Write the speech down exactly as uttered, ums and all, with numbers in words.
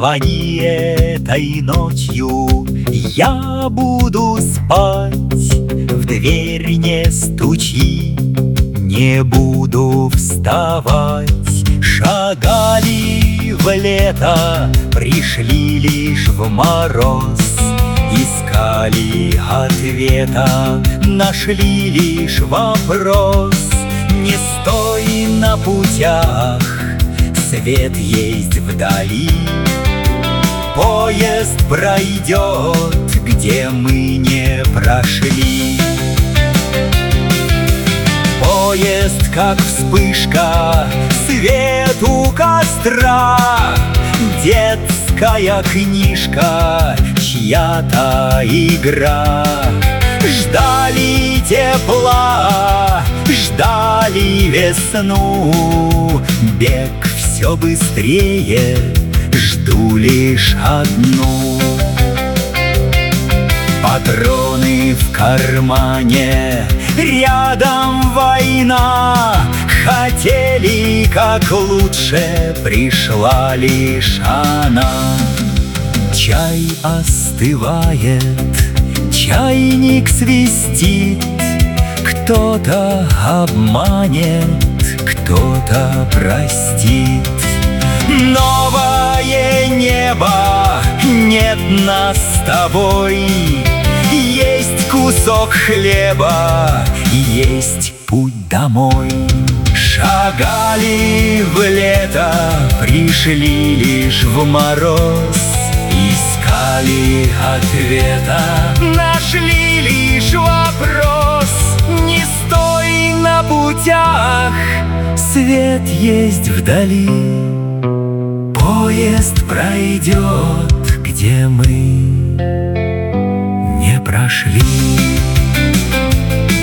Позвони этой ночью, я буду спать. В дверь не стучи, не буду вставать. Шагали в лето, пришли лишь в мороз. Искали ответа, нашли лишь вопрос. Не стой на путях, свет есть вдали. Поезд пройдет, где мы не прошли. Поезд, как вспышка, свет у костра. Детская книжка, чья-то игра. Ждали тепла, ждали весну. Бег все быстрее, жду лишь одну. Патроны в кармане, рядом война. Хотели как лучше, пришла лишь она. Чай остывает, чайник свистит. Кто-то обманет, кто-то простит. Новое небо, нет нас с тобой. Есть кусок хлеба, есть путь домой. Шагали в лето, пришли лишь в мороз. Искали ответа, нашли лишь вопрос. Не стой на путях, свет есть вдали. Поезд пройдет, где мы не прошли.